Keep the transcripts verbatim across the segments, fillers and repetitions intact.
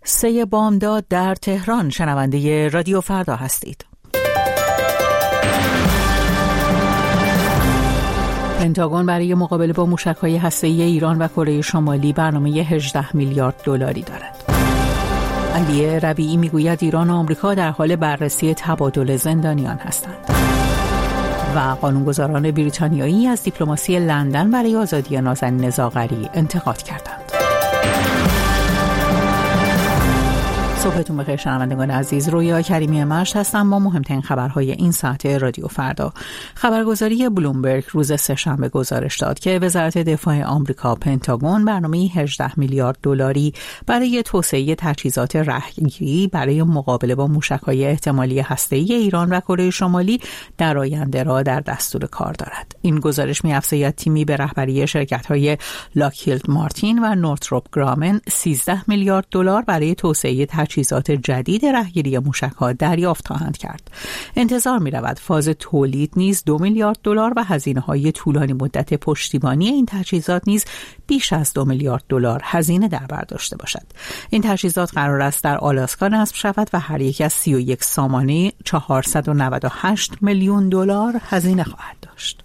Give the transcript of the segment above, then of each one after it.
سه بامداد در تهران. شنونده رادیو فردا هستید. پنتاگون برای مقابله با موشک‌های هسته‌ای ایران و کره شمالی برنامه هجده میلیارد دلاری دارد. علی ربیعی میگوید ایران و آمریکا در حال بررسی تبادل زندانیان هستند. و قانونگذاران بریتانیایی از دیپلماسی لندن برای آزادی نازنین زاغری انتقاد کردند. صبحتون بخیر شنوندگان عزیز، رویا کریمی مشت هستم با مهمترین خبرهای این ساعت رادیو فردا. خبرگزاری بلومبرگ روز سه‌شنبه گزارش داد که وزارت دفاع آمریکا پنتاگون برنامه هجده میلیارد دلاری برای توسعه تجهیزات رهگیری برای مقابله با موشک‌های احتمالی هسته‌ای ایران و کره شمالی در آینده را در دستور کار دارد. این گزارش می‌افزاید تیمی به رهبری شرکت‌های لاکهیلد مارتین و نورتروپ گرامن سیزده میلیارد دلار برای توسعه تجهیزات جدید رهگیری موشک‌ها دریافت خواهند کرد. انتظار می‌رود فاز تولید نیز دو میلیارد دلار و هزینه‌های طولانی مدت پشتیبانی این تجهیزات نیز بیش از دو میلیارد دلار هزینه در بر داشته باشد. این تجهیزات قرار است در آلاسکا نصب شود و هر یک از سی و یک سامانه چهارصد و نود و هشت میلیون دلار هزینه خواهد داشت.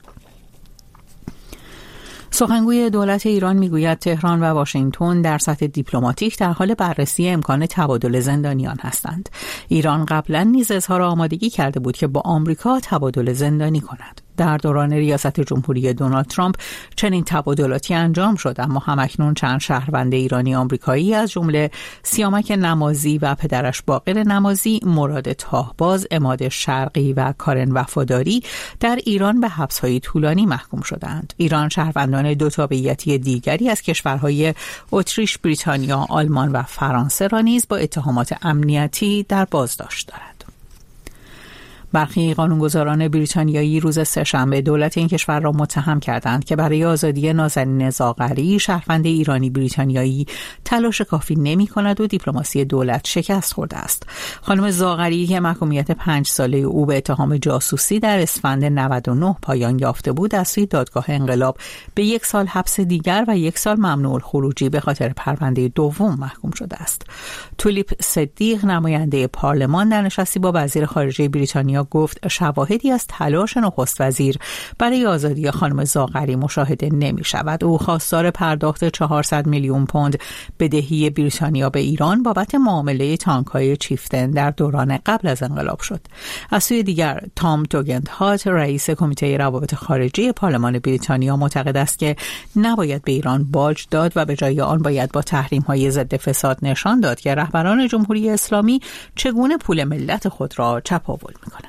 سخنگوی دولت ایران میگوید تهران و واشنگتن در سطح دیپلماتیک در حال بررسی امکان تبادل زندانیان هستند. ایران قبلا نیز اظهار آمادگی کرده بود که با آمریکا تبادل زندانی کند. در دوران ریاست جمهوری دونالد ترامپ چنین تبادلاتی انجام شد، اما همکنون چند شهروند ایرانی آمریکایی از جمله سیامک نمازی و پدرش باقر نمازی، مراد تاهباز، عماد شرقی و کارن وفاداری در ایران به حبس‌های طولانی محکوم شدند. ایران شهروندان دو تابعیتی دیگری از کشورهای اتریش، بریتانیا، آلمان و فرانسه را نیز با اتهامات امنیتی در بازداشت دارد. برخی قانونگذاران بریتانیایی روز سه‌شنبه دولت این کشور را متهم کردند که برای آزادی نازنین زاغری، شهروند ایرانی بریتانیایی، تلاش کافی نمی‌کند و دیپلماسی دولت شکست خورده است. خانم زاغری که محکومیت پنج ساله او به اتهام جاسوسی در اسفند نود و نه پایان یافته بود، از سوی دادگاه انقلاب به یک سال حبس دیگر و یک سال ممنوع الخروجی به خاطر پرونده دوم محکوم شده است. تولیپ صدیق، نماینده پارلمان، در نشستی با وزیر خارجه بریتانیا گفت شواهدی از تلاش نخست وزیر برای آزادی خانم زاغری مشاهده نمی شود. او خواستار پرداخت چهارصد میلیون پوند بدهی بریتانیا به ایران بابت معامله تانک‌های چیفتن در دوران قبل از انقلاب شد. از سوی دیگر تام توگنهات، رئیس کمیته روابط خارجی پارلمان بریتانیا، معتقد است که نباید به ایران باج داد و به جای آن باید با تحریم‌های ضد فساد نشان داد که رهبران جمهوری اسلامی چگونه پول ملت خود را چپاول می‌کنند.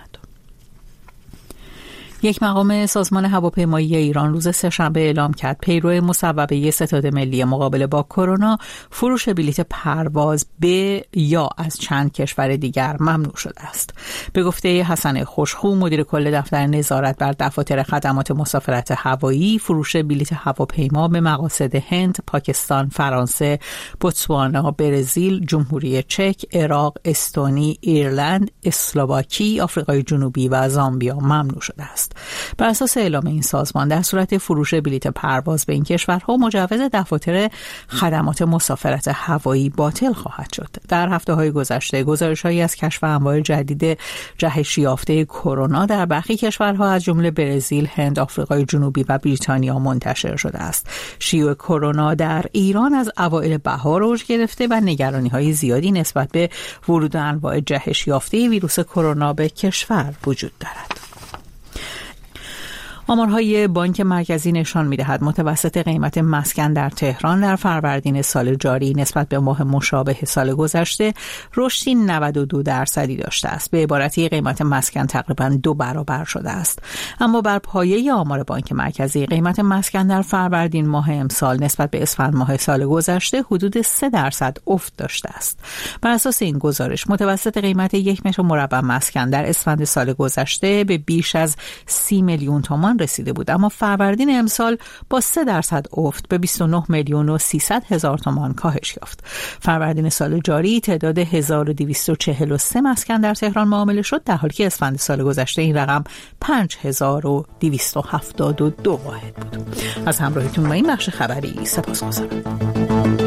یک مقام سازمان هواپیمایی ایران روز سه‌شنبه اعلام کرد پیرو مصوبه ستاد ملی مقابله با کرونا، فروش بلیت پرواز به یا از چند کشور دیگر ممنوع شده است. به گفته حسن خوشخو، مدیر کل دفتر نظارت بر دفاتر خدمات مسافرت هوایی، فروش بلیت هواپیما به مقاصد هند، پاکستان، فرانسه، بوتسوانا، برزیل، جمهوری چک، عراق، استونی، ایرلند، اسلواکی، آفریقای جنوبی و زامبیا ممنوع شده است. بر اساس اعلام این سازمان، در صورت فروش بلیت پرواز به این کشورها مجوز دفاتر خدمات مسافرت هوایی باطل خواهد شد. در هفته‌های گذشته گزارش‌هایی از کشف انواع جدید جهش یافته کرونا در برخی کشورها از جمله برزیل، هند، آفریقای جنوبی و بریتانیا منتشر شده است. شیوع کرونا در ایران از اوایل بهار اوج گرفته و نگرانی‌های زیادی نسبت به ورود انواع جهش یافته ویروس کرونا به کشور وجود دارد. آمارهای بانک مرکزی نشان می‌دهد متوسط قیمت مسکن در تهران در فروردین سال جاری نسبت به ماه مشابه سال گذشته رشدی نود و دو درصدی داشته است. به عبارتی قیمت مسکن تقریباً دو برابر شده است. اما بر پایه آمار بانک مرکزی قیمت مسکن در فروردین ماه امسال نسبت به اسفند ماه سال گذشته حدود سه درصد افت داشته است. بر اساس این گزارش متوسط قیمت یک متر مربع مسکن در اسفند سال گذشته به بیش از سی میلیون تومان رسیده بود، اما فروردین امسال با سه درصد افت به بیست و نه میلیون و سیصد هزار تومان کاهش یافت. فروردین سال جاری تعداد هزار و دویست و چهل و سه مسکن در تهران معامله شد، در حالی که اسفند سال گذشته این رقم پنج هزار و دویست و هفتاد و دو واحد بود. از همراهیتون با این بخش خبری سپاسگزارم.